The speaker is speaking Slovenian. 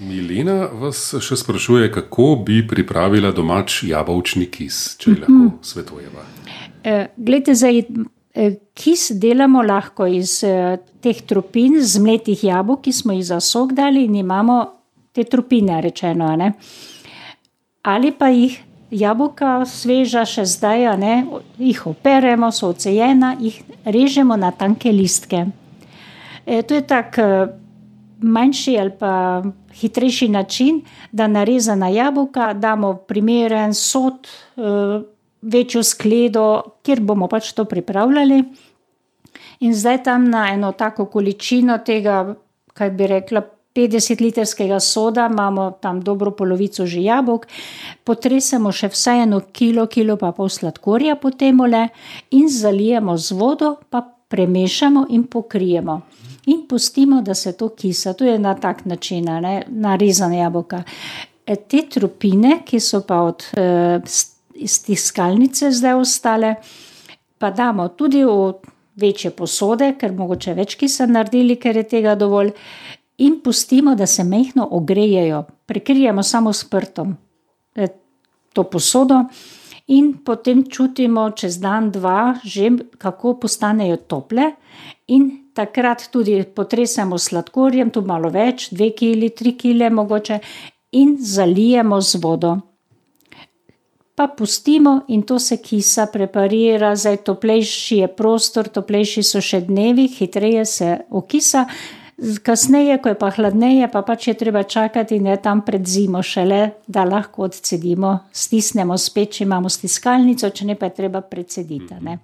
Milena vas še sprašuje, kako bi pripravila domač jabolčni kis, če lahko svetujeva. Glejte, zdaj, kis delamo lahko iz teh tropin, zmletih jabolk, ki smo jih za sok dali in imamo te tropine, rečeno, ne. Ali pa jih jabolka sveža še zdaj, ne, jih operemo, so ocejena, jih režemo na tanke listke. To je tak manjši ali pa hitrejši način, da narezana jabolka damo primeren sod, večjo skledo, kjer bomo pač to pripravljali. In zdaj tam na eno tako količino tega, kaj bi rekla, 50-litrskega soda, imamo tam dobro polovico že jabolk, potresemo še vsaj 1 kilo pa pol sladkorja potemole in zalijemo z vodo, pa premešamo in pokrijemo. In pustimo, da se to kisa. To je na tak način, ne, narezana jabolka. Te tropine, ki so pa iz tiskalnice zdaj ostale, pa damo tudi v večje posode, ker mogoče več kisa naredili, ker je tega dovolj, in pustimo, da se majhno ogrejejo. Prekrijemo samo s prtom to posodo in potem čutimo čez dan, dva, že kako postanejo tople in takrat tudi potresemo s sladkorjem, tu malo več, 2 kili, 3 kile mogoče, in zalijemo z vodo. Pa pustimo in to se kisa, preparira, zdaj toplejši je prostor, toplejši so še dnevi, hitreje se okisa. Kasneje, ko je pa hladneje, pa pač je treba čakati, ne, tam pred zimo šele, da lahko odcedimo, stisnemo spet, če imamo stiskalnico, če ne pa je treba precediti, ne.